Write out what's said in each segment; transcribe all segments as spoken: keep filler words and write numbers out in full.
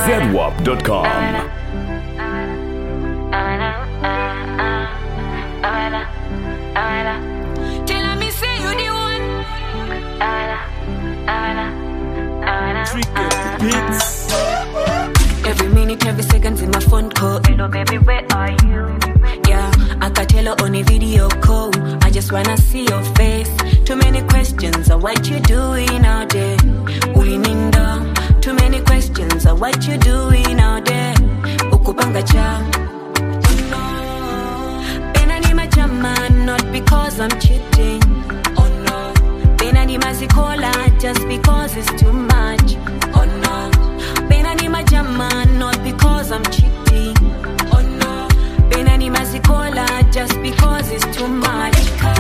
Z W A P dot com. Tell me say you the one. Tricky beats. Every minute, every second in my phone call. Hello baby, where are you? Yeah, I can tell her on a video call. I just wanna see your face. Too many questions of what you doing out there. Ulininda. Too many questions of what you doing out there. Ukupanga cha. Not because I'm cheating, oh no. Pena ni mazikola just because it's too much, oh no. Pena ni majama not because I'm cheating, oh no. Pena ni mazikola just because it's too much.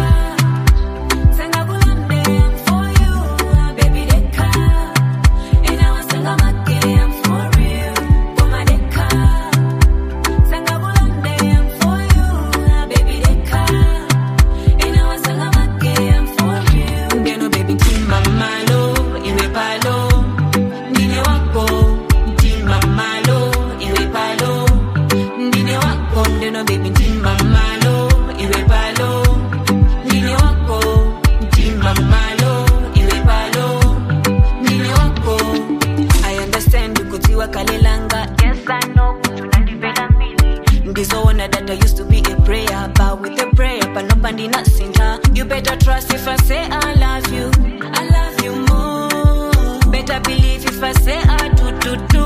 You better trust if I say I love you, I love you more. Better believe if I say I do, do, do.